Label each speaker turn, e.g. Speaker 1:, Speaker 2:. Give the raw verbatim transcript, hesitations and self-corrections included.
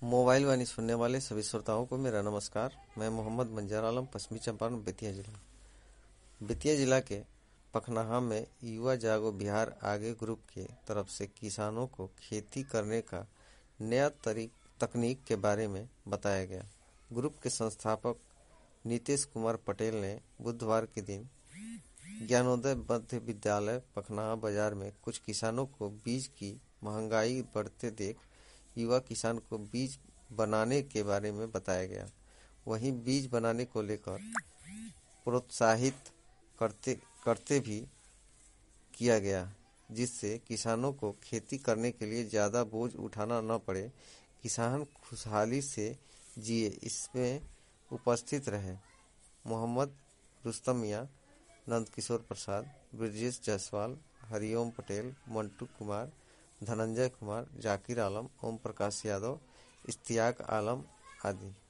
Speaker 1: Mobile वाणी सुनने वाले सभी श्रोताओं को मेरा नमस्कार। मैं मोहम्मद मंजर आलम, पश्चिमी चंपारण, बेतिया जिला। बेतिया जिला के पखनाहा में युवा जागो बिहार आगे ग्रुप के तरफ से किसानों को खेती करने का नया तरीक तकनीक के बारे में बताया गया। ग्रुप के संस्थापक नीतीश कुमार पटेल ने बुधवार के दिन ज्ञानोदय मध्य विद्यालय पखनाहा बाजार में कुछ किसानों को बीज की महंगाई बढ़ते देख युवा किसान को बीज बनाने के बारे में बताया गया। वहीं बीज बनाने को लेकर प्रोत्साहित करते करते भी किया गया, जिससे किसानों को खेती करने के लिए ज़्यादा बोझ उठाना न पड़े, किसान खुशहाली से जिए। इसमें उपस्थित रहे मोहम्मद रुस्तम मियाँ, नंदकिशोर प्रसाद, ब्रजेश जायसवाल, हरिओम पटेल, मंटू कुमार, धनंजय कुमार, जाकिर आलम, ओम प्रकाश यादव, इश्तियाक आलम आदि।